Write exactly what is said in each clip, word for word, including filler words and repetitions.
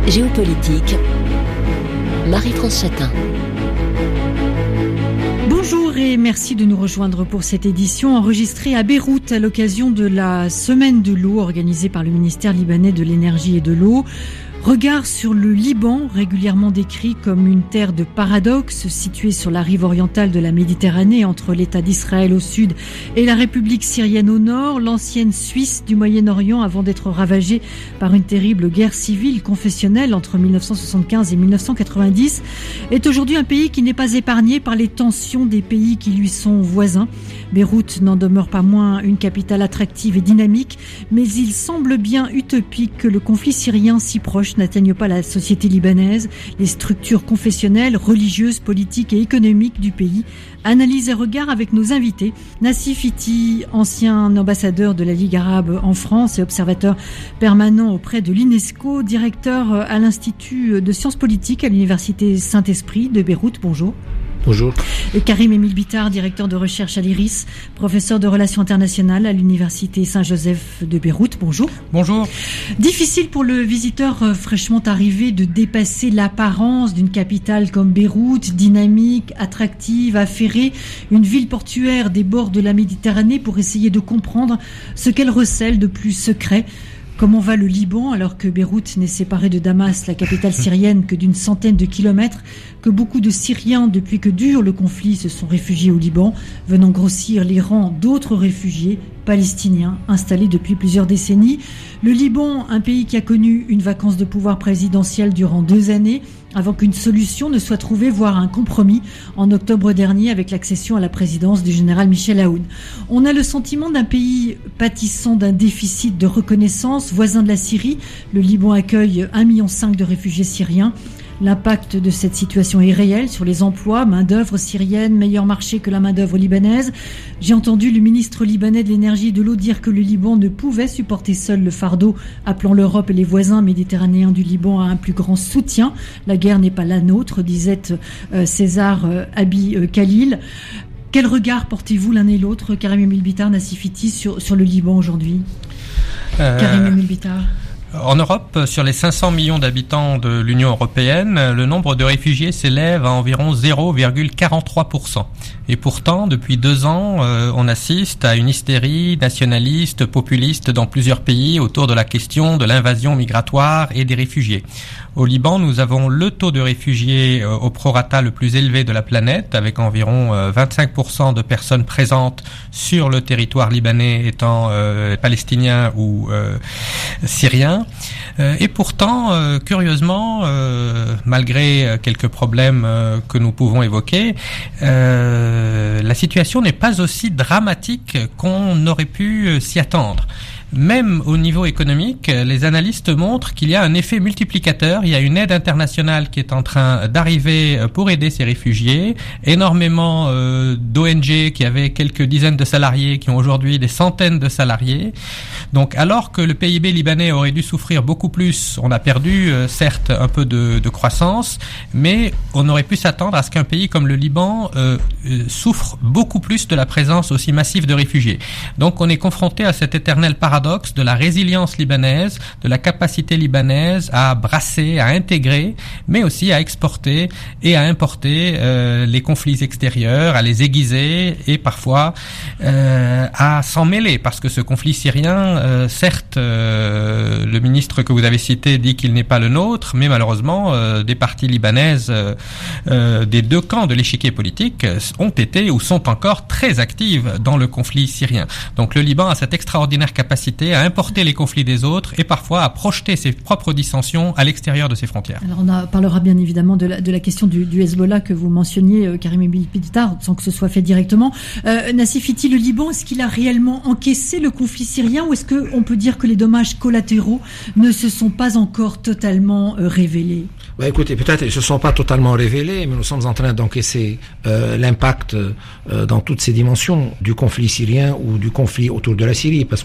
Géopolitique, Marie-France Chatin. Bonjour et merci de nous rejoindre pour cette édition enregistrée à Beyrouth à l'occasion de la Semaine de l'eau organisée par le ministère libanais de l'énergie et de l'eau. Regard sur le Liban, régulièrement décrit comme une terre de paradoxes, située sur la rive orientale de la Méditerranée, entre l'État d'Israël au sud et la République syrienne au nord, l'ancienne Suisse du Moyen-Orient avant d'être ravagée par une terrible guerre civile confessionnelle entre mille neuf cent soixante-quinze et mille neuf cent quatre-vingt-dix, est aujourd'hui un pays qui n'est pas épargné par les tensions des pays qui lui sont voisins. Beyrouth n'en demeure pas moins une capitale attractive et dynamique, mais il semble bien utopique que le conflit syrien si proche n'atteignent pas la société libanaise, les structures confessionnelles, religieuses, politiques et économiques du pays. Analyse et regard avec nos invités. Nassif Iti, ancien ambassadeur de la Ligue arabe en France et observateur permanent auprès de l'UNESCO, directeur à l'Institut de sciences politiques à l'Université Saint-Esprit de Beyrouth. Bonjour. Bonjour. Et Karim Emile Bittard, directeur de recherche à l'IRIS, professeur de relations internationales à l'Université Saint-Joseph de Beyrouth. Bonjour. Bonjour. Difficile pour le visiteur fraîchement arrivé de dépasser l'apparence d'une capitale comme Beyrouth, dynamique, attractive, affairée, une ville portuaire des bords de la Méditerranée, pour essayer de comprendre ce qu'elle recèle de plus secret. Comment va le Liban alors que Beyrouth n'est séparée de Damas, la capitale syrienne, que d'une centaine de kilomètres, que beaucoup de Syriens, depuis que dure le conflit, se sont réfugiés au Liban, venant grossir les rangs d'autres réfugiés palestiniens installés depuis plusieurs décennies. Le Liban, un pays qui a connu une vacance de pouvoir présidentielle durant deux années, avant qu'une solution ne soit trouvée, voire un compromis, en octobre dernier avec l'accession à la présidence du général Michel Aoun. On a le sentiment d'un pays pâtissant d'un déficit de reconnaissance, voisin de la Syrie. Le Liban accueille un virgule cinq million de réfugiés syriens. L'impact de cette situation est réel sur les emplois, main-d'œuvre syrienne, meilleur marché que la main-d'œuvre libanaise. J'ai entendu le ministre libanais de l'énergie et de l'eau dire que le Liban ne pouvait supporter seul le fardeau, appelant l'Europe et les voisins méditerranéens du Liban à un plus grand soutien. La guerre n'est pas la nôtre, disait euh, César euh, Abi euh, Khalil. Quel regard portez-vous l'un et l'autre, Karim Emile Bittard, Nassif Iti, sur, sur le Liban aujourd'hui euh... Karim Emile Bittard. En Europe, sur les cinq cents millions d'habitants de l'Union européenne, le nombre de réfugiés s'élève à environ zéro virgule quarante-trois pour cent. Et pourtant, depuis deux ans, euh, on assiste à une hystérie nationaliste, populiste dans plusieurs pays autour de la question de l'invasion migratoire et des réfugiés. Au Liban, nous avons le taux de réfugiés euh, au prorata le plus élevé de la planète, avec environ euh, vingt-cinq pour cent de personnes présentes sur le territoire libanais étant euh, palestiniens ou euh, syriens. Euh, et pourtant, euh, curieusement, euh, malgré quelques problèmes euh, que nous pouvons évoquer, euh, la situation n'est pas aussi dramatique qu'on aurait pu s'y attendre. Même au niveau économique, les analystes montrent qu'il y a un effet multiplicateur. Il y a une aide internationale qui est en train d'arriver pour aider ces réfugiés. Énormément euh, d'O N G qui avaient quelques dizaines de salariés, qui ont aujourd'hui des centaines de salariés. Donc, alors que le P I B libanais aurait dû souffrir beaucoup plus, on a perdu euh, certes un peu de, de croissance, mais on aurait pu s'attendre à ce qu'un pays comme le Liban euh, euh, souffre beaucoup plus de la présence aussi massive de réfugiés. Donc, on est confronté à cet éternel paradoxe de la résilience libanaise, de la capacité libanaise à brasser, à intégrer, mais aussi à exporter et à importer euh, les conflits extérieurs, à les aiguiser et parfois euh, à s'en mêler, parce que ce conflit syrien, euh, certes, euh, le ministre que vous avez cité dit qu'il n'est pas le nôtre, mais malheureusement, euh, des parties libanaises euh, euh, des deux camps de l'échiquier politique ont été ou sont encore très actives dans le conflit syrien. Donc le Liban a cette extraordinaire capacité à importer les conflits des autres et parfois à projeter ses propres dissensions à l'extérieur de ses frontières. Alors on a, parlera bien évidemment de la, de la question du, du Hezbollah que vous mentionniez, euh, Karim Emile Bittard, sans que ce soit fait directement. Euh, Nassif Iti, le Liban, est-ce qu'il a réellement encaissé le conflit syrien ou est-ce qu'on peut dire que les dommages collatéraux ne se sont pas encore totalement euh, révélés ? Bah écoutez, peut-être ils ne se sont pas totalement révélés, mais nous sommes en train d'encaisser euh, l'impact euh, dans toutes ces dimensions du conflit syrien ou du conflit autour de la Syrie, parce que comme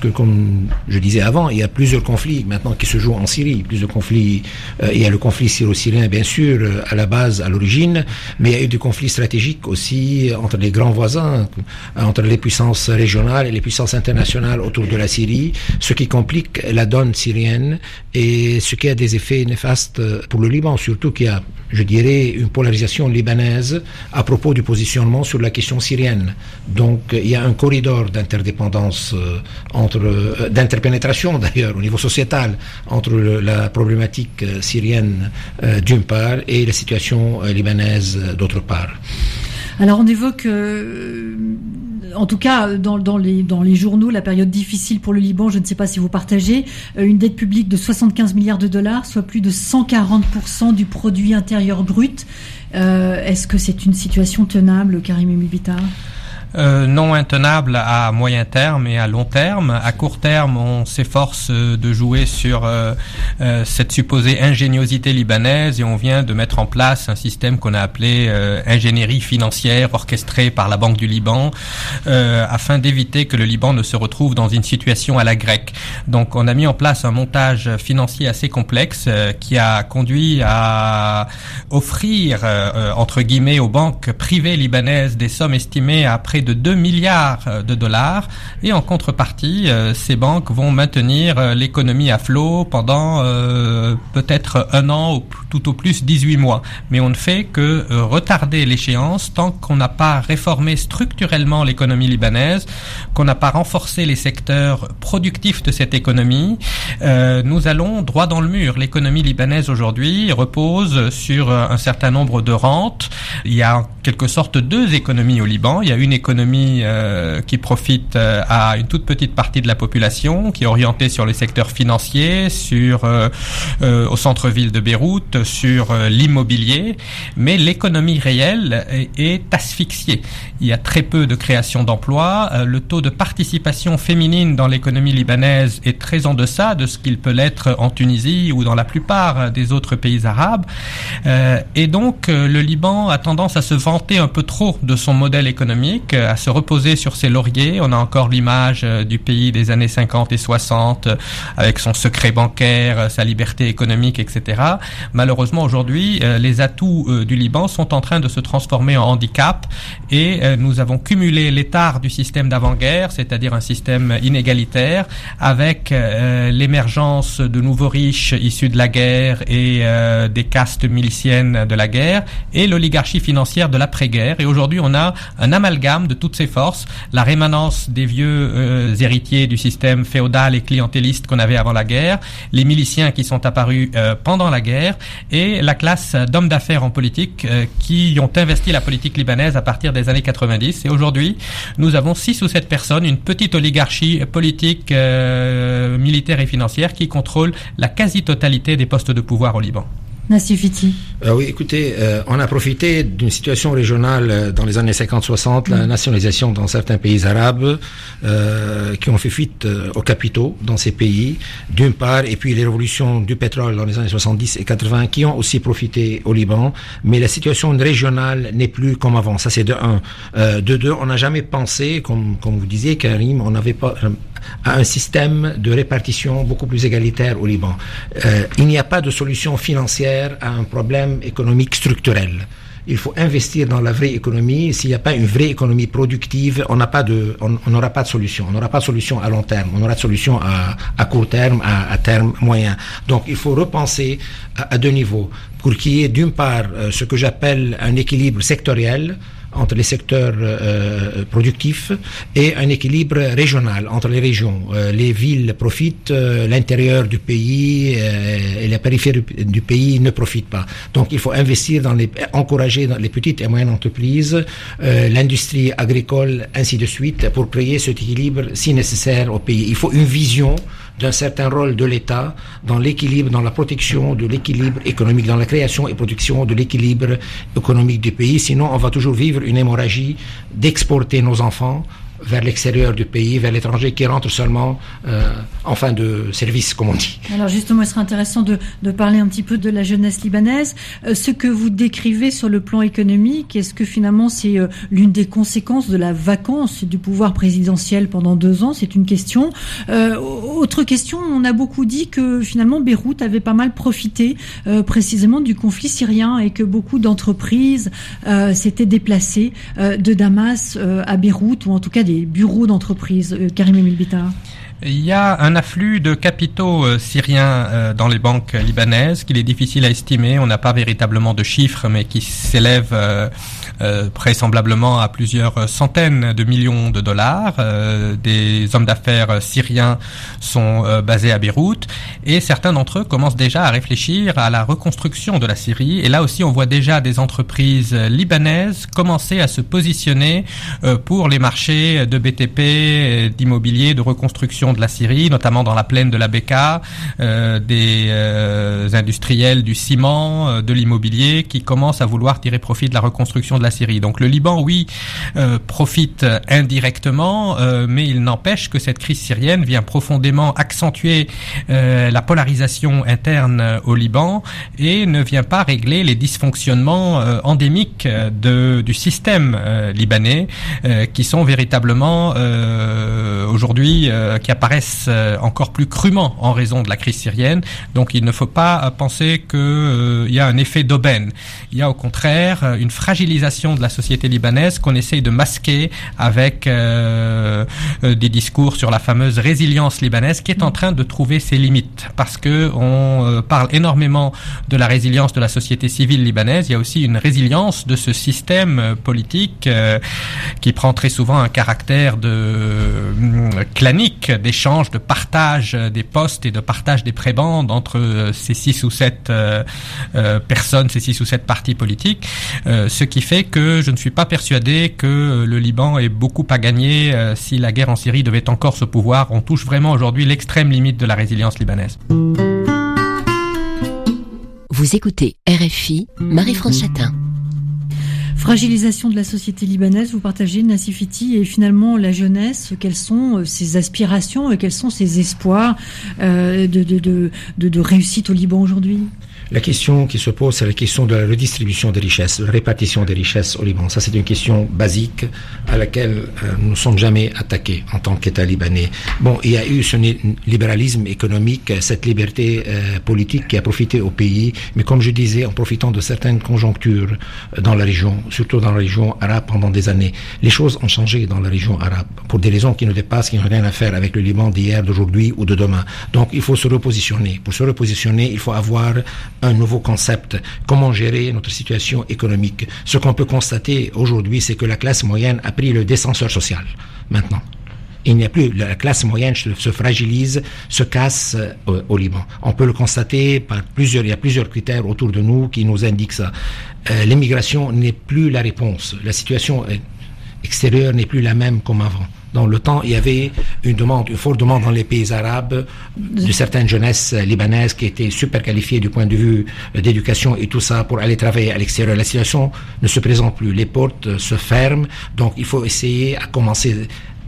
comme je disais avant, il y a plusieurs conflits maintenant qui se jouent en Syrie. Plusieurs conflits. Euh, il y a le conflit syro-syrien, bien sûr, euh, à la base, à l'origine, mais il y a eu des conflits stratégiques aussi entre les grands voisins, entre les puissances régionales et les puissances internationales autour de la Syrie, ce qui complique la donne syrienne et ce qui a des effets néfastes pour le Liban, surtout qu'il y a, je dirais, une polarisation libanaise à propos du positionnement sur la question syrienne. Donc, il y a un corridor d'interdépendance euh, entre, euh, d'interpénétration d'ailleurs au niveau sociétal entre le, la problématique euh, syrienne euh, d'une part et la situation euh, libanaise euh, d'autre part. Alors on évoque, euh, en tout cas dans, dans, les, dans les journaux, la période difficile pour le Liban, je ne sais pas si vous partagez, euh, une dette publique de soixante-quinze milliards de dollars, soit plus de cent quarante pour cent du produit intérieur brut. Euh, est-ce que c'est une situation tenable, Karim Emile-Bitar ? Euh, non intenable à moyen terme et à long terme. À court terme, on s'efforce de jouer sur euh, euh, cette supposée ingéniosité libanaise et on vient de mettre en place un système qu'on a appelé euh, ingénierie financière orchestrée par la Banque du Liban euh, afin d'éviter que le Liban ne se retrouve dans une situation à la grecque. Donc on a mis en place un montage financier assez complexe euh, qui a conduit à offrir euh, entre guillemets aux banques privées libanaises des sommes estimées à près de deux milliards de dollars et en contrepartie, euh, ces banques vont maintenir euh, l'économie à flot pendant euh, peut-être un an ou tout au plus dix-huit mois. Mais on ne fait que euh, retarder l'échéance tant qu'on n'a pas réformé structurellement l'économie libanaise, qu'on n'a pas renforcé les secteurs productifs de cette économie. Euh, nous allons droit dans le mur. L'économie libanaise aujourd'hui repose sur un certain nombre de rentes. Il y a en quelque sorte deux économies au Liban. Il y a une économie euh, qui profite euh, à une toute petite partie de la population, qui est orientée sur le secteur financier, sur euh, euh, au centre-ville de Beyrouth, sur euh, l'immobilier, mais l'économie réelle est, est asphyxiée. Il y a très peu de création d'emplois. Euh, le taux de participation féminine dans l'économie libanaise est très en deçà de ce qu'il peut l'être en Tunisie ou dans la plupart des autres pays arabes. Euh, et donc, euh, le Liban a tendance à se vanter un peu trop de son modèle économique, à se reposer sur ses lauriers. On a encore l'image euh, du pays des années cinquante et soixante, euh, avec son secret bancaire, euh, sa liberté économique, et cetera. Malheureusement, aujourd'hui, euh, les atouts euh, du Liban sont en train de se transformer en handicap et euh, nous avons cumulé l'étard du système d'avant-guerre, c'est-à-dire un système inégalitaire, avec euh, l'émergence de nouveaux riches issus de la guerre et euh, des castes miliciennes de la guerre et l'oligarchie financière de l'après-guerre. Et aujourd'hui, on a un amalgame de toutes ces forces, la rémanence des vieux euh, héritiers du système féodal et clientéliste qu'on avait avant la guerre, les miliciens qui sont apparus euh, pendant la guerre et la classe d'hommes d'affaires en politique euh, qui ont investi la politique libanaise à partir des années quatre-vingt-dix. Et aujourd'hui, nous avons six ou sept personnes, une petite oligarchie politique, euh, militaire et financière qui contrôle la quasi-totalité des postes de pouvoir au Liban. Nassif Fiti. Euh, oui, écoutez, euh, on a profité d'une situation régionale euh, dans les années cinquante soixante, la nationalisation dans certains pays arabes euh, qui ont fait fuite euh, aux capitaux dans ces pays, d'une part, et puis les révolutions du pétrole dans les années soixante-dix et quatre-vingts qui ont aussi profité au Liban, mais la situation régionale n'est plus comme avant. Ça, c'est de un. Euh, de deux, on n'a jamais pensé, comme, comme vous disiez, Karim, on n'avait pas euh, à un système de répartition beaucoup plus égalitaire au Liban. Euh, il n'y a pas de solution financière à un problème économique structurel. Il faut investir dans la vraie économie. S'il n'y a pas une vraie économie productive, on n'a pas de, on n'aura pas de solution. On n'aura pas de solution à long terme. On aura de solution à, à court terme, à, à terme moyen. Donc, il faut repenser à, à deux niveaux pour qu'il y ait d'une part euh, ce que j'appelle un équilibre sectoriel entre les secteurs euh, productifs et un équilibre régional entre les régions. Euh, les villes profitent, euh, l'intérieur du pays euh, et la périphérie du pays ne profitent pas. Donc il faut investir dans les, encourager dans les petites et moyennes entreprises, euh, l'industrie agricole, ainsi de suite, pour créer cet équilibre si nécessaire au pays. Il faut une vision d'un certain rôle de l'État dans l'équilibre, dans la protection de l'équilibre économique, dans la création et protection de l'équilibre économique du pays. Sinon, on va toujours vivre une hémorragie d'exporter nos enfants vers l'extérieur du pays, vers l'étranger, qui rentrent seulement euh, en fin de service, comme on dit. Alors justement, il serait intéressant de, de parler un petit peu de la jeunesse libanaise. Euh, ce que vous décrivez sur le plan économique, est-ce que finalement c'est euh, l'une des conséquences de la vacance du pouvoir présidentiel pendant deux ans? C'est une question. Euh, autre question, on a beaucoup dit que finalement Beyrouth avait pas mal profité euh, précisément du conflit syrien et que beaucoup d'entreprises euh, s'étaient déplacées euh, de Damas euh, à Beyrouth, ou en tout cas des bureaux d'entreprise. Euh, Karim Emile Bitar. Il y a un afflux de capitaux euh, syriens euh, dans les banques libanaises qu'il est difficile à estimer. On n'a pas véritablement de chiffres, mais qui s'élèvent euh, euh, vraisemblablement à plusieurs centaines de millions de dollars. Euh, des hommes d'affaires syriens sont euh, basés à Beyrouth et certains d'entre eux commencent déjà à réfléchir à la reconstruction de la Syrie. Et là aussi, on voit déjà des entreprises libanaises commencer à se positionner euh, pour les marchés de B T P, d'immobilier, de reconstruction de la Syrie, notamment dans la plaine de la Bekaa, euh, des euh, industriels du ciment, euh, de l'immobilier qui commencent à vouloir tirer profit de la reconstruction de la Syrie. Donc le Liban, oui, euh, profite indirectement, euh, mais il n'empêche que cette crise syrienne vient profondément accentuer euh, la polarisation interne au Liban et ne vient pas régler les dysfonctionnements euh, endémiques de, du système euh, libanais euh, qui sont véritablement euh, aujourd'hui euh, qui apparaissent encore plus crûment en raison de la crise syrienne. Donc il ne faut pas penser qu'il euh, y a un effet d'aubaine. Il y a au contraire une fragilisation de la société libanaise qu'on essaye de masquer avec euh, euh, des discours sur la fameuse résilience libanaise qui est en train de trouver ses limites. Parce que on euh, parle énormément de la résilience de la société civile libanaise. Il y a aussi une résilience de ce système politique euh, qui prend très souvent un caractère de euh, clanique, d'échange, de partage des postes et de partage des prébendes entre ces six ou sept euh, euh, personnes, ces six ou sept partis politiques, euh, ce qui fait que je ne suis pas persuadé que le Liban ait beaucoup à gagner euh, si la guerre en Syrie devait encore se pouvoir. On touche vraiment aujourd'hui l'extrême limite de la résilience libanaise. Vous écoutez R F I, Marie-France Chatin. Fragilisation de la société libanaise, vous partagez, Nassif Fiti, et finalement la jeunesse, quelles sont ses aspirations et quels sont ses espoirs euh, de, de, de, de, de réussite au Liban aujourd'hui? La question qui se pose, c'est la question de la redistribution des richesses, de la répartition des richesses au Liban. Ça, c'est une question basique à laquelle euh, nous ne sommes jamais attaqués en tant qu'État libanais. Bon, il y a eu ce libéralisme économique, cette liberté euh, politique qui a profité au pays, mais comme je disais, en profitant de certaines conjonctures dans la région, surtout dans la région arabe pendant des années. Les choses ont changé dans la région arabe, pour des raisons qui nous dépassent, qui n'ont rien à faire avec le Liban d'hier, d'aujourd'hui ou de demain. Donc, il faut se repositionner. Pour se repositionner, il faut avoir un nouveau concept, comment gérer notre situation économique. Ce qu'on peut constater aujourd'hui, c'est que la classe moyenne a pris le descenseur social, maintenant. Il n'y a plus, la classe moyenne se fragilise, se casse au, au Liban. On peut le constater par plusieurs, il y a plusieurs critères autour de nous qui nous indiquent ça. Euh, l'immigration n'est plus la réponse. La situation extérieure n'est plus la même comme avant. Dans le temps, il y avait une demande, une forte demande dans les pays arabes de certaines jeunesses libanaises qui étaient super qualifiées du point de vue d'éducation et tout ça pour aller travailler à l'extérieur. La situation ne se présente plus. Les portes se ferment. Donc, il faut essayer à commencer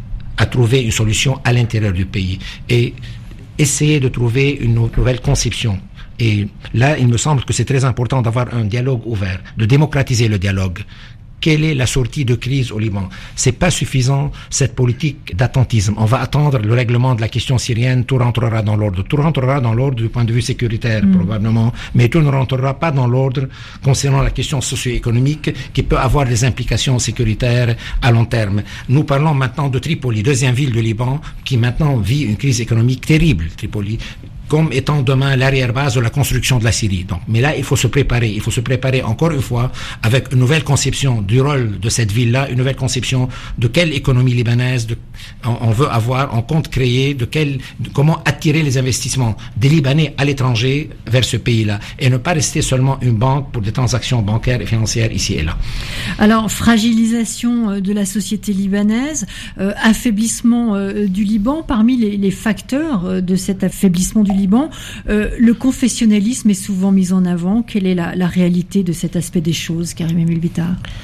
à trouver une solution à l'intérieur du pays et essayer de trouver une nouvelle conception. Et là, il me semble que c'est très important d'avoir un dialogue ouvert, de démocratiser le dialogue. Quelle est la sortie de crise au Liban? C'est pas suffisant, cette politique d'attentisme. On va attendre le règlement de la question syrienne, tout rentrera dans l'ordre. Tout rentrera dans l'ordre du point de vue sécuritaire, mmh. probablement, mais tout ne rentrera pas dans l'ordre concernant la question socio-économique qui peut avoir des implications sécuritaires à long terme. Nous parlons maintenant de Tripoli, deuxième ville du Liban, qui maintenant vit une crise économique terrible, Tripoli, comme étant demain l'arrière-base de la construction de la Syrie. Donc, mais là, il faut se préparer. Il faut se préparer encore une fois avec une nouvelle conception du rôle de cette ville-là, une nouvelle conception de quelle économie libanaise de, on, on veut avoir, on compte créer, de quel, de comment attirer les investissements des Libanais à l'étranger vers ce pays-là et ne pas rester seulement une banque pour des transactions bancaires et financières ici et là. Alors, fragilisation de la société libanaise, euh, affaiblissement euh, du Liban, parmi les, les facteurs de cet affaiblissement du Liban, Liban, euh, le confessionnalisme est souvent mis en avant. Quelle est la, la réalité de cet aspect des choses, Karim Emile Bitar?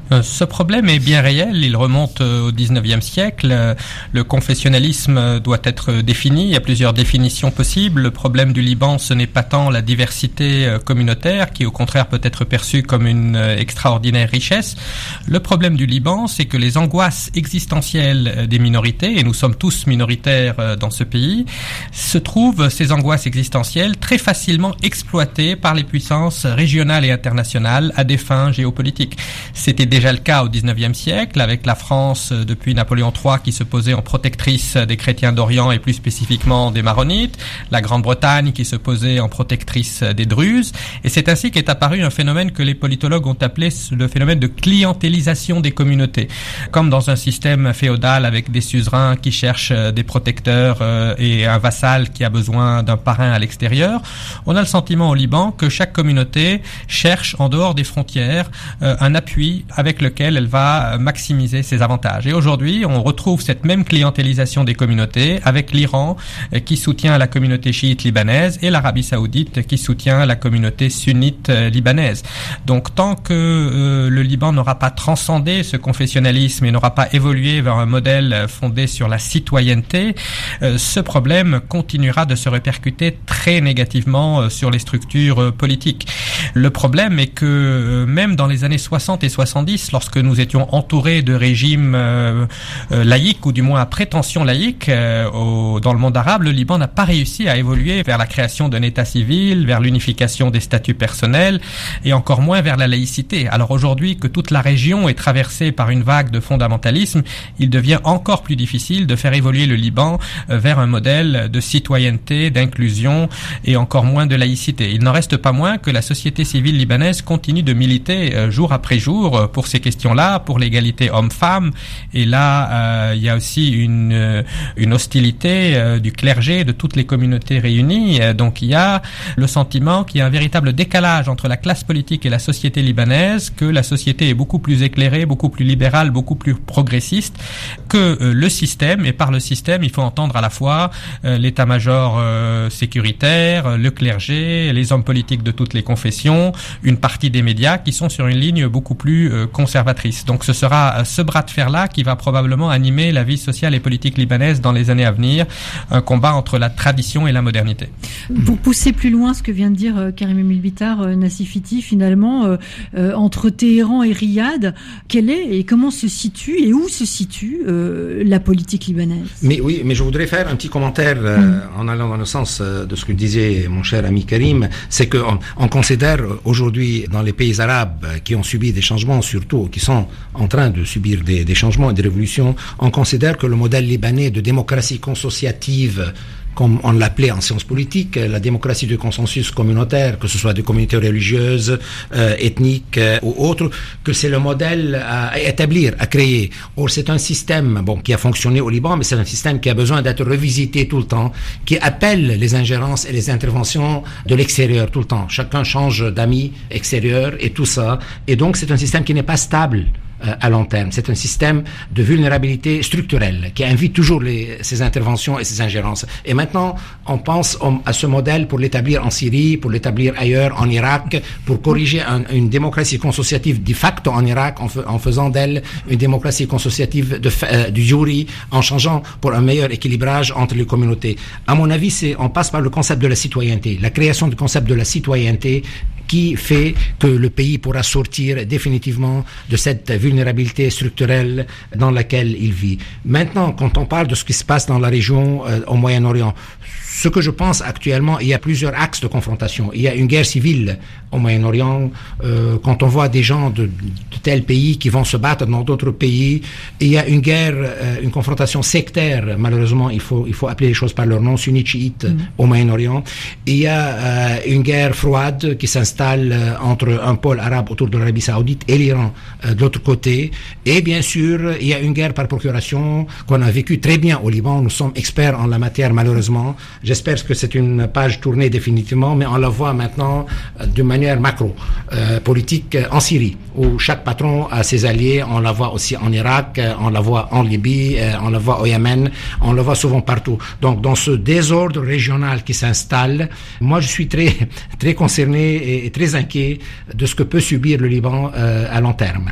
Ce problème est bien réel, il remonte au dix-neuvième siècle. Le confessionnalisme doit être défini, il y a plusieurs définitions possibles. Le problème du Liban, ce n'est pas tant la diversité communautaire, qui au contraire peut être perçue comme une extraordinaire richesse. Le problème du Liban, c'est que les angoisses existentielles des minorités, et nous sommes tous minoritaires dans ce pays, se trouvent, ces angoisses existentielles, très facilement exploitées par les puissances régionales et internationales à des fins géopolitiques. C'était déjà le cas au dix-neuvième siècle, avec la France depuis Napoléon trois qui se posait en protectrice des chrétiens d'Orient et plus spécifiquement des Maronites, la Grande-Bretagne qui se posait en protectrice des Druzes, et c'est ainsi qu'est apparu un phénomène que les politologues ont appelé le phénomène de clientélisation des communautés. Comme dans un système féodal avec des suzerains qui cherchent des protecteurs et un vassal qui a besoin d'un parrain à l'extérieur, on a le sentiment au Liban que chaque communauté cherche en dehors des frontières un appui avec lequel elle va maximiser ses avantages. Et aujourd'hui, on retrouve cette même clientélisation des communautés avec l'Iran qui soutient la communauté chiite libanaise et l'Arabie saoudite qui soutient la communauté sunnite libanaise. Donc tant que euh, le Liban n'aura pas transcendé ce confessionnalisme et n'aura pas évolué vers un modèle fondé sur la citoyenneté, euh, ce problème continuera de se répercuter très négativement euh, sur les structures euh, politiques. Le problème est que euh, même dans les années soixante et soixante-dix, lorsque nous étions entourés de régimes euh, euh, laïques, ou du moins à prétention laïque, euh, au, dans le monde arabe, le Liban n'a pas réussi à évoluer vers la création d'un État civil, vers l'unification des statuts personnels, et encore moins vers la laïcité. Alors aujourd'hui que toute la région est traversée par une vague de fondamentalisme, il devient encore plus difficile de faire évoluer le Liban euh, vers un modèle de citoyenneté, d'inclusion, et encore moins de laïcité. Il n'en reste pas moins que la société civile libanaise continue de militer euh, jour après jour pour ces questions-là, pour l'égalité homme-femme. Et là, euh, il y a aussi une, euh, une hostilité euh, du clergé, de toutes les communautés réunies. Euh, donc il y a le sentiment qu'il y a un véritable décalage entre la classe politique et la société libanaise, que la société est beaucoup plus éclairée, beaucoup plus libérale, beaucoup plus progressiste que euh, le système. Et par le système, il faut entendre à la fois euh, l'état-major euh, sécuritaire, le clergé, les hommes politiques de toutes les confessions, une partie des médias qui sont sur une ligne beaucoup plus euh, conservatrice. Donc ce sera ce bras de fer-là qui va probablement animer la vie sociale et politique libanaise dans les années à venir, un combat entre la tradition et la modernité. Pour pousser plus loin ce que vient de dire euh, Karim Emile Bitar, euh, Nassifiti, finalement, euh, euh, entre Téhéran et Riyad, quelle est et comment se situe et où se situe euh, la politique libanaise? Mais oui, mais je voudrais faire un petit commentaire euh, mm. en allant dans le sens euh, de ce que disait mon cher ami Karim, c'est qu'on on considère aujourd'hui dans les pays arabes qui ont subi des changements, surtout qui sont en train de subir des, des changements et des révolutions, on considère que le modèle libanais de démocratie consociative, comme on l'appelait en sciences politiques, la démocratie de consensus communautaire, que ce soit des communautés religieuses, euh, ethniques euh, ou autres, que c'est le modèle à établir, à créer. Or, c'est un système, bon, qui a fonctionné au Liban, mais c'est un système qui a besoin d'être revisité tout le temps, qui appelle les ingérences et les interventions de l'extérieur tout le temps. Chacun change d'amis extérieurs et tout ça. Et donc, c'est un système qui n'est pas stable à long terme. C'est un système de vulnérabilité structurelle qui invite toujours les, ces interventions et ces ingérences. Et maintenant, on pense on, à ce modèle pour l'établir en Syrie, pour l'établir ailleurs, en Irak, pour corriger un, une démocratie consociative de facto en Irak, en, fe, en faisant d'elle une démocratie consociative de, euh, du juri, en changeant pour un meilleur équilibrage entre les communautés. À mon avis, c'est, on passe par le concept de la citoyenneté, la création du concept de la citoyenneté qui fait que le pays pourra sortir définitivement de cette vulnérabilité structurelle dans laquelle il vit. Maintenant, quand on parle de ce qui se passe dans la région, euh, au Moyen-Orient, ce que je pense actuellement, il y a plusieurs axes de confrontation. Il y a une guerre civile au Moyen-Orient. Euh, quand on voit des gens de, de tels pays qui vont se battre dans d'autres pays, il y a une guerre, euh, une confrontation sectaire. Malheureusement, il faut il faut appeler les choses par leur nom, sunnite chiite mm. au Moyen-Orient. Il y a euh, une guerre froide qui s'installe euh, entre un pôle arabe autour de l'Arabie Saoudite et l'Iran euh, de l'autre côté. Et bien sûr, il y a une guerre par procuration qu'on a vécue très bien au Liban. Nous sommes experts en la matière, malheureusement. J'espère que c'est une page tournée définitivement, mais on la voit maintenant euh, de manière macro, euh, politique euh, en Syrie, où chaque patron a ses alliés. On la voit aussi en Irak, euh, on la voit en Libye, euh, on la voit au Yémen, on la voit souvent partout. Donc, dans ce désordre régional qui s'installe, moi, je suis très, très concerné et, et très inquiet de ce que peut subir le Liban euh, à long terme.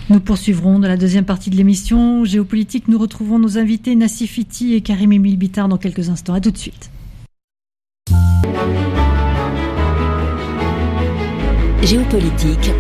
Nous poursuivrons dans la deuxième partie de l'émission Géopolitique. Nous retrouvons nos invités Nassif Hiti et Karim Emile Bittard dans quelques instants. À tout de suite. Géopolitique,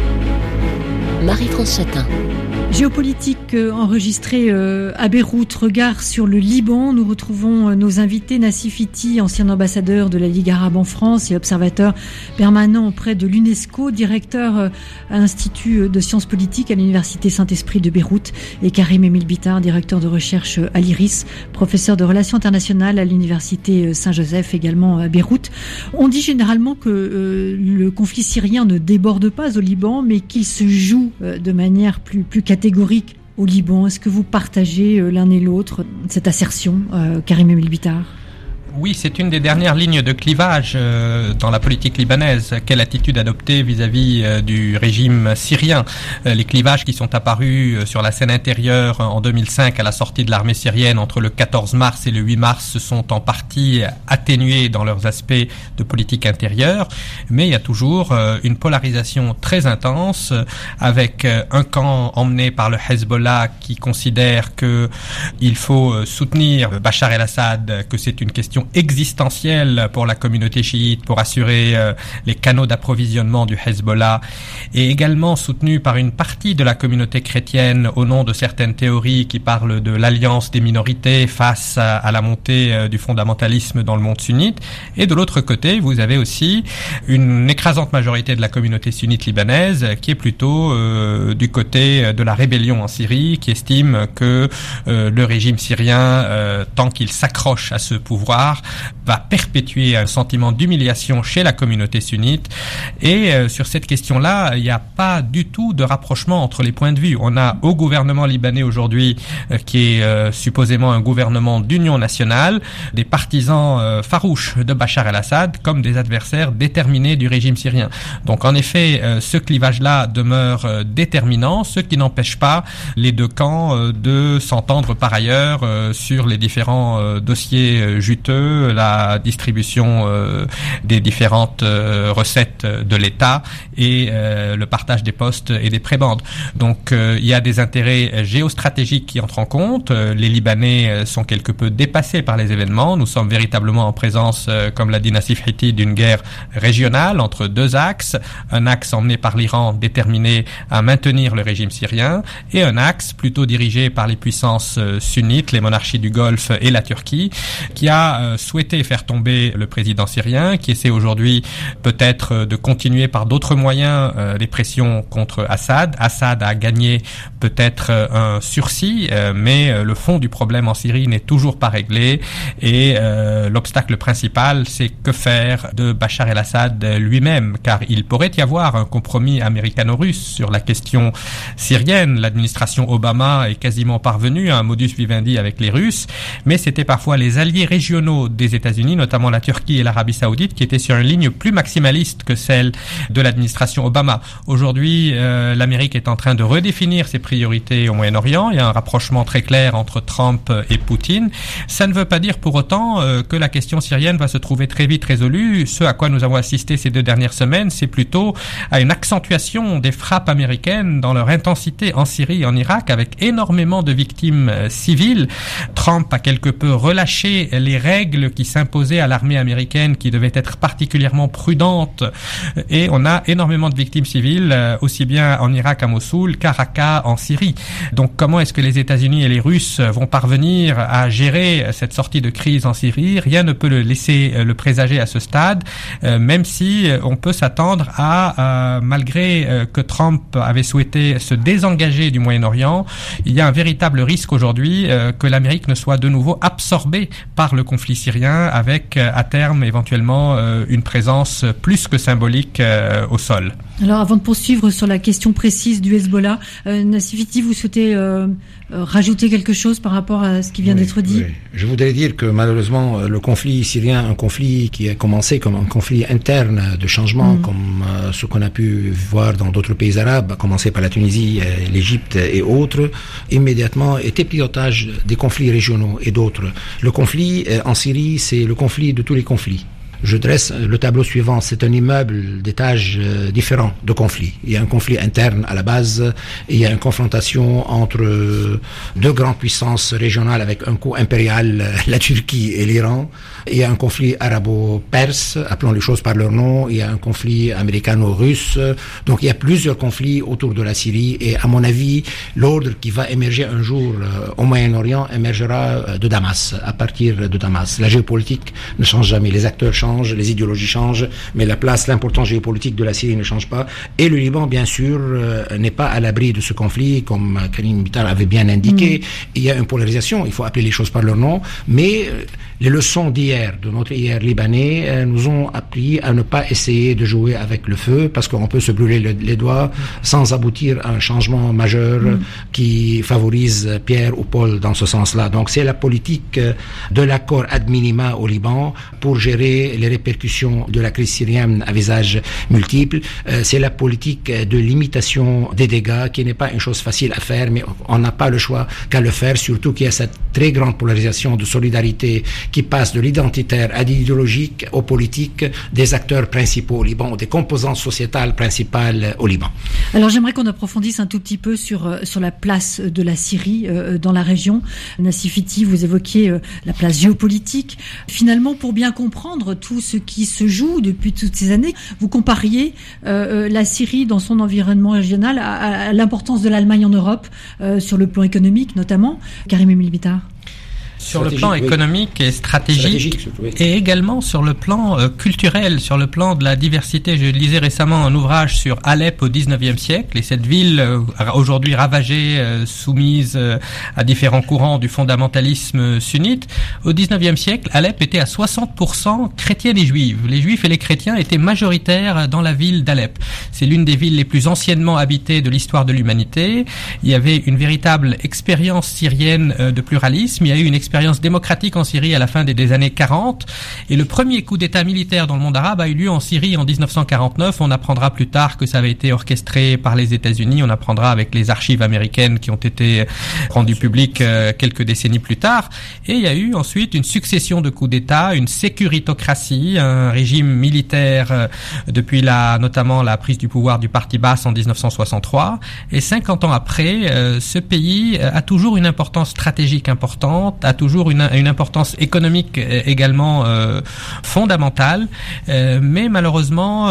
Marie-France Chatin. Géopolitique euh, enregistré euh, à Beyrouth, regard sur le Liban. Nous retrouvons euh, nos invités Nassif Hiti, ancien ambassadeur de la Ligue arabe en France et observateur permanent auprès de l'UNESCO, directeur euh, à l'Institut de sciences politiques à l'Université Saint-Esprit de Beyrouth, et Karim Emile Bittard, directeur de recherche euh, à l'I R I S, professeur de relations internationales à l'Université euh, Saint-Joseph, également à Beyrouth. On dit généralement que euh, le conflit syrien ne déborde pas au Liban, mais qu'il se joue euh, de manière plus, plus catégorique au Liban. Est-ce que vous partagez l'un et l'autre cette assertion, euh, Karim Emile Bittard? Oui, c'est une des dernières lignes de clivage euh, dans la politique libanaise. Quelle attitude adopter vis-à-vis euh, du régime syrien? euh, Les clivages qui sont apparus euh, sur la scène intérieure euh, en deux mille cinq à la sortie de l'armée syrienne entre le quatorze mars et le huit mars se sont en partie atténués dans leurs aspects de politique intérieure, mais il y a toujours euh, une polarisation très intense euh, avec euh, un camp emmené par le Hezbollah qui considère que il faut euh, soutenir Bachar el-Assad, que c'est une question existentielle pour la communauté chiite, pour assurer euh, les canaux d'approvisionnement du Hezbollah, et également soutenu par une partie de la communauté chrétienne au nom de certaines théories qui parlent de l'alliance des minorités face à, à la montée euh, du fondamentalisme dans le monde sunnite. Et de l'autre côté, vous avez aussi une écrasante majorité de la communauté sunnite libanaise qui est plutôt euh, du côté de la rébellion en Syrie, qui estime que euh, le régime syrien, euh, tant qu'il s'accroche à ce pouvoir, va perpétuer un sentiment d'humiliation chez la communauté sunnite. Et euh, sur cette question-là, il n'y a pas du tout de rapprochement entre les points de vue. On a au gouvernement libanais aujourd'hui, euh, qui est euh, supposément un gouvernement d'union nationale, des partisans euh, farouches de Bachar el-Assad comme des adversaires déterminés du régime syrien. Donc en effet, euh, ce clivage-là demeure euh, déterminant, ce qui n'empêche pas les deux camps euh, de s'entendre par ailleurs euh, sur les différents euh, dossiers euh, juteux, la distribution euh, des différentes euh, recettes de l'État et euh, le partage des postes et des prébendes. Donc euh, il y a des intérêts géostratégiques qui entrent en compte. Euh, les Libanais sont quelque peu dépassés par les événements. Nous sommes véritablement en présence, euh, comme l'a dit Nassif Hiti, d'une guerre régionale entre deux axes. Un axe emmené par l'Iran déterminé à maintenir le régime syrien, et un axe plutôt dirigé par les puissances euh, sunnites, les monarchies du Golfe et la Turquie, qui a euh, souhaité faire tomber le président syrien, qui essaie aujourd'hui peut-être de continuer par d'autres moyens euh, les pressions contre Assad. Assad a gagné peut-être euh, un sursis, euh, mais euh, le fond du problème en Syrie n'est toujours pas réglé, et euh, l'obstacle principal, c'est que faire de Bachar el-Assad lui-même, car il pourrait y avoir un compromis américano-russe sur la question syrienne. L'administration Obama est quasiment parvenue à un modus vivendi avec les Russes, mais c'était parfois les alliés régionaux des États-Unis, notamment la Turquie et l'Arabie Saoudite, qui étaient sur une ligne plus maximaliste que celle de l'administration Obama. Aujourd'hui, euh, l'Amérique est en train de redéfinir ses priorités au Moyen-Orient. Il y a un rapprochement très clair entre Trump et Poutine. Ça ne veut pas dire pour autant euh, que la question syrienne va se trouver très vite résolue. Ce à quoi nous avons assisté ces deux dernières semaines, c'est plutôt à une accentuation des frappes américaines dans leur intensité en Syrie et en Irak, avec énormément de victimes euh, civiles. Trump a quelque peu relâché les règles qui s'imposaient à l'armée américaine, qui devait être particulièrement prudente, et on a énormément de victimes civiles, euh, aussi bien en Irak à Mossoul qu'à Raqqa en Syrie. Donc comment est-ce que les États-Unis et les Russes vont parvenir à gérer cette sortie de crise en Syrie? Rien ne peut le laisser le présager à ce stade, euh, même si on peut s'attendre à, euh, malgré euh, que Trump avait souhaité se désengager du Moyen-Orient, il y a un véritable risque aujourd'hui euh, que l'Amérique ne soit de nouveau absorbée par le conflit syrien, avec euh, à terme éventuellement euh, une présence plus que symbolique euh, au sol. Alors avant de poursuivre sur la question précise du Hezbollah, euh, Nassif Hiti, vous souhaitez euh, euh, rajouter quelque chose par rapport à ce qui vient oui, d'être dit? Oui. Je voudrais dire que malheureusement le conflit syrien, un conflit qui a commencé comme un conflit interne de changement, mmh. comme euh, ce qu'on a pu voir dans d'autres pays arabes, à commencer par la Tunisie, euh, l'Égypte et autres, immédiatement était pris otage des conflits régionaux et d'autres. Le conflit euh, en Syrie, c'est le conflit de tous les conflits. je dresse le tableau suivant. C'est un immeuble d'étages euh, différents de conflits. Il y a un conflit interne à la base, et il y a une confrontation entre euh, deux grandes puissances régionales avec un coup impérial, euh, la Turquie et l'Iran. Il y a un conflit arabo-perse, appelons les choses par leur nom. Il y a un conflit américano-russe. Donc il y a plusieurs conflits autour de la Syrie, et à mon avis, l'ordre qui va émerger un jour euh, au Moyen-Orient émergera euh, de Damas, à partir de Damas. La géopolitique ne change jamais, les acteurs changent, les idéologies changent, mais la place, l'importance géopolitique de la Syrie ne change pas. Et le Liban, bien sûr, euh, n'est pas à l'abri de ce conflit, comme Karim Bittar avait bien indiqué. Mmh. Il y a une polarisation, il faut appeler les choses par leur nom, mais euh, les leçons d'hier, de notre hier libanais, euh, nous ont appris à ne pas essayer de jouer avec le feu, parce qu'on peut se brûler le, les doigts mmh. sans aboutir à un changement majeur mmh. qui favorise Pierre ou Paul dans ce sens-là. Donc c'est la politique de l'accord ad minima au Liban pour gérer les répercussions de la crise syrienne à visage multiple. Euh, c'est la politique de limitation des dégâts qui n'est pas une chose facile à faire, mais on n'a pas le choix qu'à le faire, surtout qu'il y a cette très grande polarisation de solidarité qui passe de l'identitaire à l'idéologique, au politique, des acteurs principaux au Liban, ou des composantes sociétales principales au Liban. Alors j'aimerais qu'on approfondisse un tout petit peu sur, sur la place de la Syrie euh, dans la région. Nassif Fiti, vous évoquiez euh, la place géopolitique. Finalement, pour bien comprendre tout ce qui se joue depuis toutes ces années, vous compariez euh, la Syrie dans son environnement régional à, à l'importance de l'Allemagne en Europe, euh, sur le plan économique notamment. Karim Emile Bittar. Sur le plan économique oui. et stratégique, stratégique surtout, oui. et également sur le plan euh, culturel, sur le plan de la diversité. Je lisais récemment un ouvrage sur Alep au dix-neuvième siècle, et cette ville euh, aujourd'hui ravagée, euh, soumise euh, à différents courants du fondamentalisme sunnite. Au dix-neuvième siècle, Alep était à soixante pour cent chrétienne et juive. Les juifs et les chrétiens étaient majoritaires dans la ville d'Alep. C'est l'une des villes les plus anciennement habitées de l'histoire de l'humanité. Il y avait une véritable expérience syrienne euh, de pluralisme. Il y a eu une expérience démocratique en Syrie à la fin des, des années quarante, et le premier coup d'état militaire dans le monde arabe a eu lieu en Syrie en dix-neuf cent quarante-neuf. On apprendra plus tard que ça avait été orchestré par les États-Unis. On apprendra avec les archives américaines qui ont été rendues publiques euh, quelques décennies plus tard. Et il y a eu ensuite une succession de coups d'état, une sécuritocratie, un régime militaire euh, depuis la, notamment la prise du pouvoir du Parti Baas en dix-neuf cent soixante-trois. Et cinquante ans après, euh, ce pays a toujours une importance stratégique importante, a toujours une, une importance économique également euh, fondamentale, euh, mais malheureusement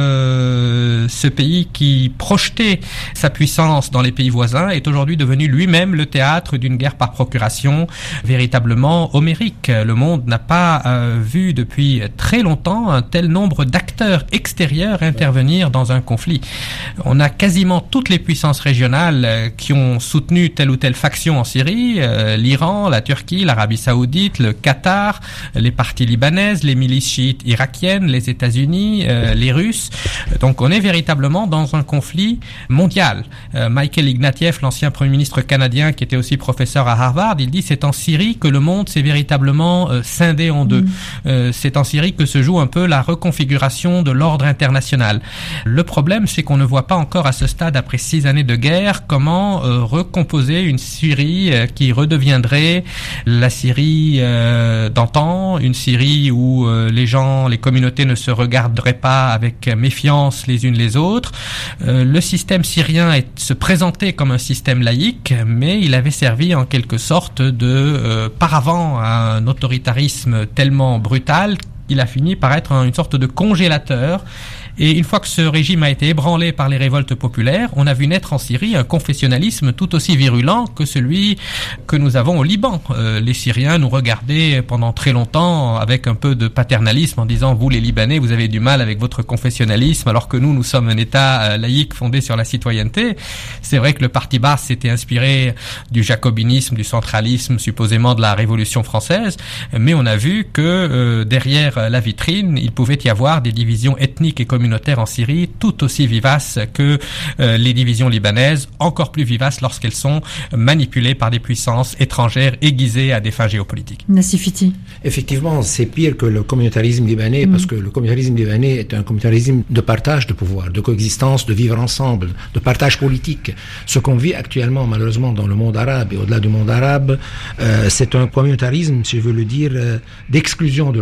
euh, ce pays qui projetait sa puissance dans les pays voisins est aujourd'hui devenu lui-même le théâtre d'une guerre par procuration véritablement homérique. Le monde n'a pas euh, vu depuis très longtemps un tel nombre d'acteurs extérieurs intervenir dans un conflit. On a quasiment toutes les puissances régionales qui ont soutenu telle ou telle faction en Syrie, euh, l'Iran, la Turquie, l'Arabie Saoudite, le Qatar, les parties libanaises, les milices chiites irakiennes, les États-Unis, euh, les Russes. Donc on est véritablement dans un conflit mondial. Euh, Michael Ignatieff, l'ancien Premier ministre canadien qui était aussi professeur à Harvard, il dit c'est en Syrie que le monde s'est véritablement euh, scindé en deux. Mmh. Euh, c'est en Syrie que se joue un peu la reconfiguration de l'ordre international. Le problème, c'est qu'on ne voit pas encore à ce stade, après six années de guerre, comment euh, recomposer une Syrie euh, qui redeviendrait la Syrie euh, d'antan, une Syrie où euh, les gens, les communautés ne se regarderaient pas avec méfiance les unes les autres. Euh, le système syrien est, se présentait comme un système laïque, mais il avait servi en quelque sorte de euh, paravent à un autoritarisme tellement brutal qu'il a fini par être une sorte de congélateur. Et une fois que ce régime a été ébranlé par les révoltes populaires, on a vu naître en Syrie un confessionnalisme tout aussi virulent que celui que nous avons au Liban. Euh, les Syriens nous regardaient pendant très longtemps avec un peu de paternalisme en disant « Vous, les Libanais, vous avez du mal avec votre confessionnalisme alors que nous, nous sommes un État euh, laïque fondé sur la citoyenneté. » C'est vrai que le Parti Baas s'était inspiré du jacobinisme, du centralisme, supposément de la Révolution française, mais on a vu que euh, derrière la vitrine, il pouvait y avoir des divisions ethniques et communautaires en Syrie tout aussi vivaces que euh, les divisions libanaises, encore plus vivaces lorsqu'elles sont manipulées par des puissances étrangères aiguisées à des fins géopolitiques. Nassif Fiti. Effectivement, c'est pire que le communautarisme libanais, mmh. parce que le communautarisme libanais est un communautarisme de partage de pouvoir, de coexistence, de vivre ensemble, de partage politique. Ce qu'on vit actuellement, malheureusement, dans le monde arabe et au-delà du monde arabe, euh, c'est un communautarisme, si je veux le dire, euh, d'exclusion de l'autre.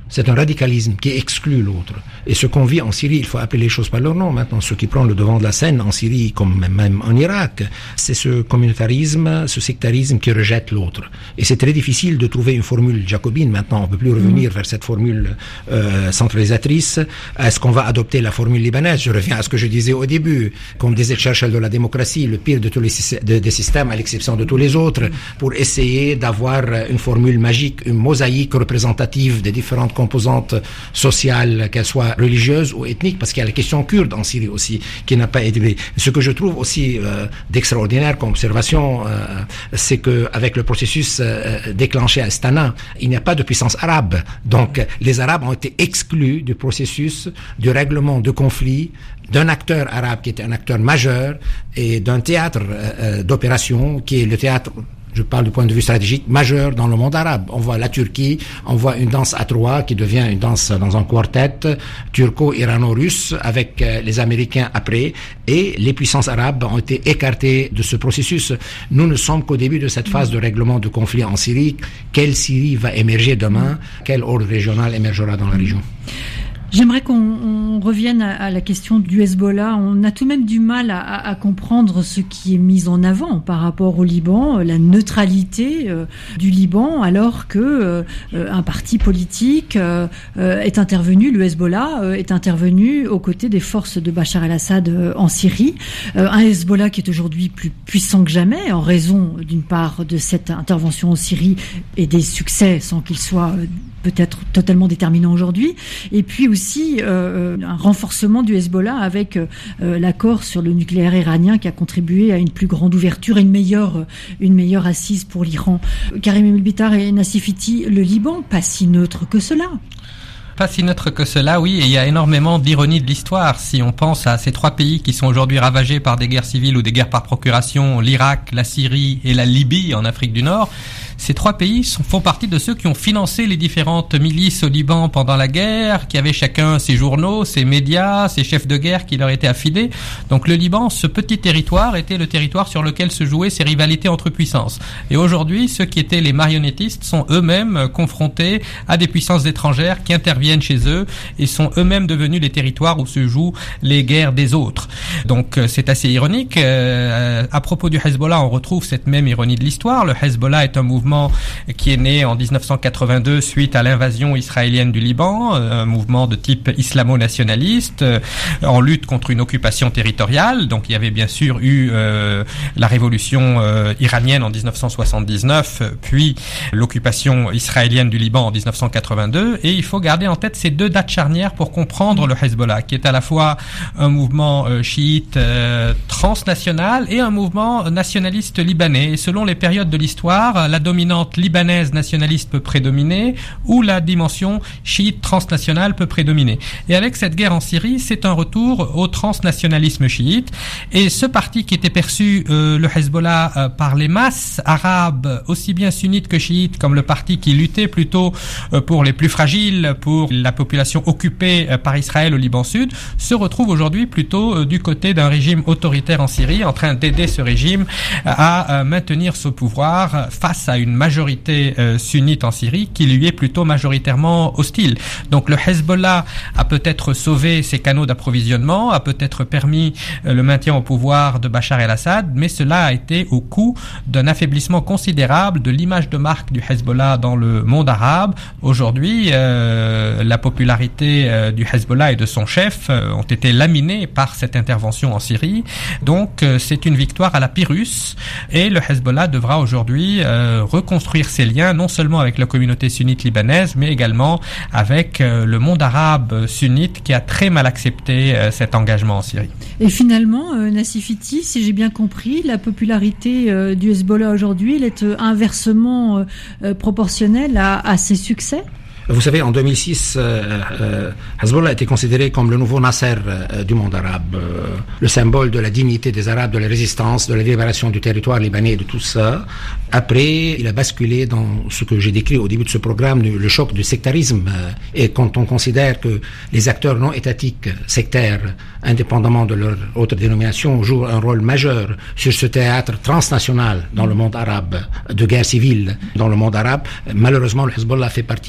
C'est un radicalisme qui exclut l'autre. Et ce qu'on vit en Syrie, il faut appeler les choses par leur nom. Maintenant, ce qui prend le devant de la scène en Syrie, comme même en Irak, c'est ce communautarisme, ce sectarisme qui rejette l'autre. Et c'est très difficile de trouver une formule jacobine. Maintenant, on ne peut plus revenir mmh. vers cette formule euh, centralisatrice. Est-ce qu'on va adopter la formule libanaise? Je reviens à ce que je disais au début. Comme disait Churchill de la démocratie, le pire de tous les de, des systèmes, à l'exception de tous les autres, pour essayer d'avoir une formule magique, une mosaïque représentative des différentes composantes sociales, qu'elles soient religieuses ou ethniques, parce qu'il y a la question kurde en Syrie aussi, qui n'a pas été... Ce que je trouve aussi euh, d'extraordinaire comme observation, euh, c'est qu'avec le processus euh, déclenché à Astana, il n'y a pas de puissance arabe. Donc, les Arabes ont été exclus du processus du règlement de conflits d'un acteur arabe qui était un acteur majeur et d'un théâtre euh, d'opération qui est le théâtre, je parle du point de vue stratégique, majeur dans le monde arabe. On voit la Turquie, on voit une danse à trois qui devient une danse dans un quartet turco-irano-russe avec euh, les Américains après, et les puissances arabes ont été écartées de ce processus. Nous ne sommes qu'au début de cette phase de règlement de conflit en Syrie. Quelle Syrie va émerger demain? Quel ordre régional émergera dans la région? J'aimerais qu'on on revienne à, à la question du Hezbollah. On a tout de même du mal à, à, à comprendre ce qui est mis en avant par rapport au Liban, la neutralité euh, du Liban, alors que euh, un parti politique euh, est intervenu, le Hezbollah euh, est intervenu aux côtés des forces de Bachar el-Assad euh, en Syrie. Euh, un Hezbollah qui est aujourd'hui plus puissant que jamais en raison, d'une part, de cette intervention en Syrie et des succès, sans qu'il soit euh, peut-être totalement déterminant aujourd'hui, et puis aussi euh, un renforcement du Hezbollah avec euh, l'accord sur le nucléaire iranien qui a contribué à une plus grande ouverture et une meilleure, une meilleure assise pour l'Iran. Karim El-Bitar et Nassif Fiti, le Liban, pas si neutre que cela. Pas si neutre que cela, oui, et il y a énormément d'ironie de l'histoire. Si on pense à ces trois pays qui sont aujourd'hui ravagés par des guerres civiles ou des guerres par procuration, l'Irak, la Syrie et la Libye en Afrique du Nord, ces trois pays sont, font partie de ceux qui ont financé les différentes milices au Liban pendant la guerre, qui avaient chacun ses journaux, ses médias, ses chefs de guerre qui leur étaient affidés. Donc le Liban, ce petit territoire, était le territoire sur lequel se jouaient ces rivalités entre puissances. Et aujourd'hui, ceux qui étaient les marionnettistes sont eux-mêmes confrontés à des puissances étrangères qui interviennent chez eux et sont eux-mêmes devenus les territoires où se jouent les guerres des autres. Donc c'est assez ironique. Euh, à propos du Hezbollah, on retrouve cette même ironie de l'histoire. Le Hezbollah est un mouvement qui est né en dix-neuf cent quatre-vingt-deux suite à l'invasion israélienne du Liban, un mouvement de type islamo-nationaliste en lutte contre une occupation territoriale. Donc il y avait bien sûr eu euh, la révolution euh, iranienne en dix-neuf cent soixante-dix-neuf, puis l'occupation israélienne du Liban en dix-neuf cent quatre-vingt-deux, et il faut garder en tête ces deux dates charnières pour comprendre le Hezbollah, qui est à la fois un mouvement euh, chiite euh, transnational et un mouvement nationaliste libanais. Et selon les périodes de l'histoire, la dominante libanaise nationaliste peut prédominer ou la dimension chiite transnationale peut prédominer. Et avec cette guerre en Syrie, c'est un retour au transnationalisme chiite. Et ce parti qui était perçu, euh, le Hezbollah, euh, par les masses arabes, aussi bien sunnites que chiites, comme le parti qui luttait plutôt euh, pour les plus fragiles, pour la population occupée euh, par Israël au Liban Sud, se retrouve aujourd'hui plutôt euh, du côté d'un régime autoritaire en Syrie, en train d'aider ce régime euh, à euh, maintenir ce pouvoir euh, face à une majorité euh, sunnite en Syrie qui lui est plutôt majoritairement hostile. Donc le Hezbollah a peut-être sauvé ses canaux d'approvisionnement, a peut-être permis euh, le maintien au pouvoir de Bachar el-Assad, mais cela a été au coût d'un affaiblissement considérable de l'image de marque du Hezbollah dans le monde arabe. Aujourd'hui, euh, la popularité euh, du Hezbollah et de son chef euh, ont été laminées par cette intervention en Syrie. Donc euh, c'est une victoire à la Pyrrhus, et le Hezbollah devra aujourd'hui euh, reconstruire ses liens non seulement avec la communauté sunnite libanaise, mais également avec euh, le monde arabe sunnite qui a très mal accepté euh, cet engagement en Syrie. Et finalement, euh, Nassif Fiti, si j'ai bien compris, la popularité euh, du Hezbollah aujourd'hui, elle est euh, inversement euh, proportionnelle à, à ses succès ? Vous savez, en deux mille six, euh, euh, Hezbollah a été considéré comme le nouveau Nasser euh, du monde arabe, euh, le symbole de la dignité des Arabes, de la résistance, de la libération du territoire libanais et de tout ça. Après, il a basculé dans ce que j'ai décrit au début de ce programme, le choc du sectarisme. Et quand on considère que les acteurs non étatiques, sectaires, indépendamment de leur autre dénomination, jouent un rôle majeur sur ce théâtre transnational dans le monde arabe, de guerre civile dans le monde arabe, malheureusement, le Hezbollah fait partie de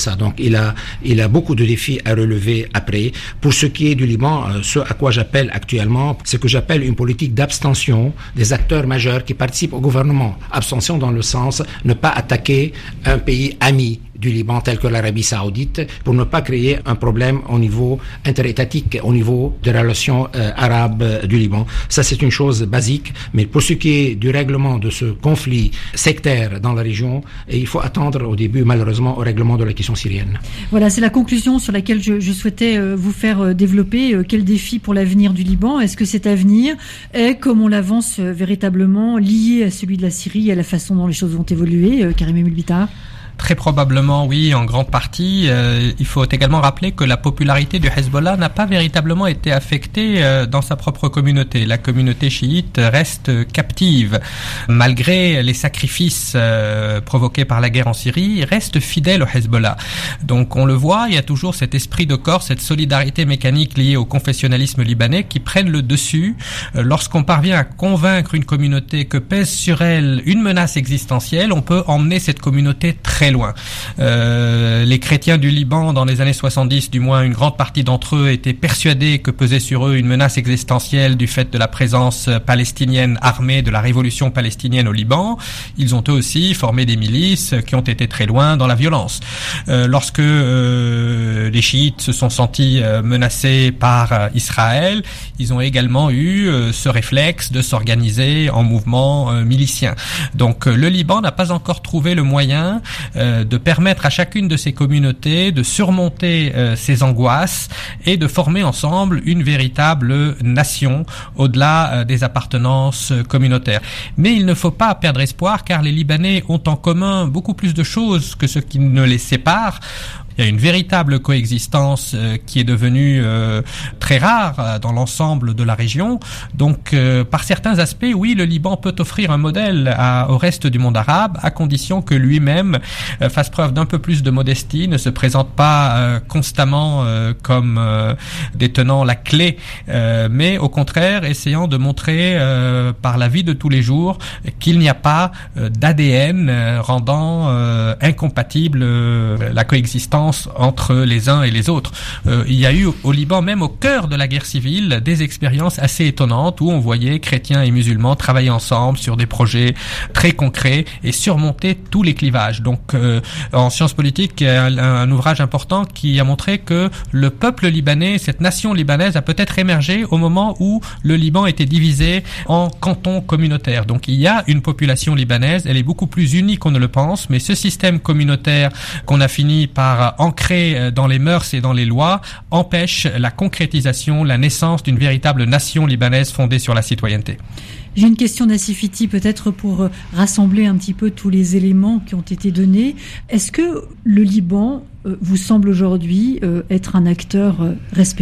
ça. Donc il a, il a beaucoup de défis à relever après. Pour ce qui est du Liban, ce à quoi j'appelle actuellement, ce que j'appelle une politique d'abstention des acteurs majeurs qui participent au gouvernement. Abstention dans le sens ne pas attaquer un pays ami du Liban tel que l'Arabie Saoudite pour ne pas créer un problème au niveau interétatique, au niveau des relations euh, arabes euh, du Liban. Ça, c'est une chose basique. Mais pour ce qui est du règlement de ce conflit sectaire dans la région, et il faut attendre au début, malheureusement, au règlement de la question syrienne. Voilà, c'est la conclusion sur laquelle je, je souhaitais euh, vous faire euh, développer. Euh, quel défi pour l'avenir du Liban? Est-ce que cet avenir est, comme on l'avance, euh, véritablement lié à celui de la Syrie et à la façon dont les choses vont évoluer, euh, Karim Emile Bitar? Très probablement, oui, en grande partie. Euh, il faut également rappeler que la popularité du Hezbollah n'a pas véritablement été affectée euh, dans sa propre communauté. La communauté chiite reste captive. Malgré les sacrifices euh, provoqués par la guerre en Syrie, il reste fidèle au Hezbollah. Donc on le voit, il y a toujours cet esprit de corps, cette solidarité mécanique liée au confessionnalisme libanais qui prennent le dessus. Euh, lorsqu'on parvient à convaincre une communauté que pèse sur elle une menace existentielle, on peut emmener cette communauté très loin. Euh, les chrétiens du Liban, dans les années soixante-dix, du moins une grande partie d'entre eux étaient persuadés que pesait sur eux une menace existentielle du fait de la présence palestinienne armée de la révolution palestinienne au Liban. Ils ont eux aussi formé des milices qui ont été très loin dans la violence. Euh, lorsque euh, les chiites se sont sentis euh, menacés par euh, Israël, ils ont également eu euh, ce réflexe de s'organiser en mouvement euh, milicien. Donc euh, le Liban n'a pas encore trouvé le moyen Euh, de permettre à chacune de ces communautés de surmonter euh, ces angoisses et de former ensemble une véritable nation au-delà euh, des appartenances euh, communautaires. Mais il ne faut pas perdre espoir car les Libanais ont en commun beaucoup plus de choses que ce qui ne les sépare. Il y a une véritable coexistence euh, qui est devenue euh, très rare euh, dans l'ensemble de la région. Donc, euh, par certains aspects, oui, le Liban peut offrir un modèle à, au reste du monde arabe, à condition que lui-même euh, fasse preuve d'un peu plus de modestie, ne se présente pas euh, constamment euh, comme euh, détenant la clé, euh, mais au contraire, essayant de montrer euh, par la vie de tous les jours qu'il n'y a pas euh, d'A D N euh, rendant euh, incompatible euh, la coexistence entre les uns et les autres. Euh, il y a eu au Liban, même au cœur de la guerre civile, des expériences assez étonnantes où on voyait chrétiens et musulmans travailler ensemble sur des projets très concrets et surmonter tous les clivages. Donc, euh, en sciences politiques, il y a un, un ouvrage important qui a montré que le peuple libanais, cette nation libanaise, a peut-être émergé au moment où le Liban était divisé en cantons communautaires. Donc, il y a une population libanaise, elle est beaucoup plus unie qu'on ne le pense, mais ce système communautaire qu'on a fini par ancré dans les mœurs et dans les lois, empêche la concrétisation, la naissance d'une véritable nation libanaise fondée sur la citoyenneté. J'ai une question d'Assifiti, peut-être pour rassembler un petit peu tous les éléments qui ont été donnés. Est-ce que le Liban euh, vous semble aujourd'hui euh, être un acteur euh, respecté ?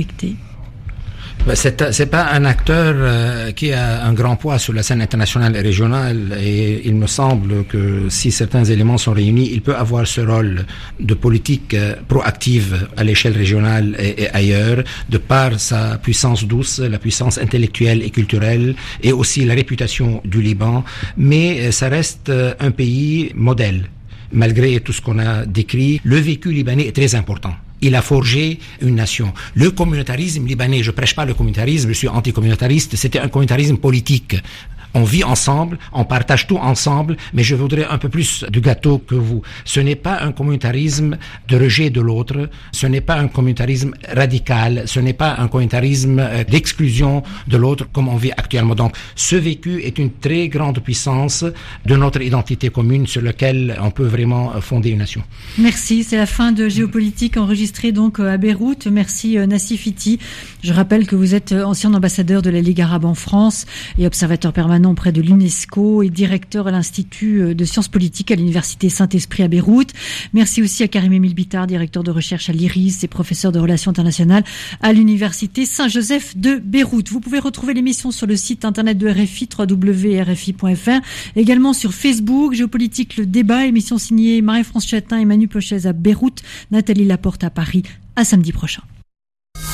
C'est, c'est pas un acteur euh, qui a un grand poids sur la scène internationale et régionale, et il me semble que si certains éléments sont réunis, il peut avoir ce rôle de politique euh, proactive à l'échelle régionale et, et ailleurs, de par sa puissance douce, la puissance intellectuelle et culturelle, et aussi la réputation du Liban. Mais euh, ça reste euh, un pays modèle. Malgré tout ce qu'on a décrit, le vécu libanais est très important. Il a forgé une nation. Le communautarisme libanais, je prêche pas le communautarisme, je suis anticommunautariste, c'était un communautarisme politique. On vit ensemble, on partage tout ensemble, mais je voudrais un peu plus du gâteau que vous. Ce n'est pas un communautarisme de rejet de l'autre, ce n'est pas un communautarisme radical, ce n'est pas un communautarisme d'exclusion de l'autre comme on vit actuellement. Donc, ce vécu est une très grande puissance de notre identité commune sur laquelle on peut vraiment fonder une nation. Merci, c'est la fin de Géopolitique enregistrée donc à Beyrouth. Merci Nassifiti. Je rappelle que vous êtes ancien ambassadeur de la Ligue arabe en France et observateur permanent auprès de l'UNESCO et directeur à l'Institut de sciences politiques à l'Université Saint-Esprit à Beyrouth. Merci aussi à Karim Emile Bitar, directeur de recherche à l'I R I S et professeur de relations internationales à l'Université Saint-Joseph de Beyrouth. Vous pouvez retrouver l'émission sur le site internet de R F I, w w w point r f i point f r, également sur Facebook, Géopolitique le débat, émission signée Marie-France Chatin et Manu Pochez à Beyrouth, Nathalie Laporte à Paris. À samedi prochain.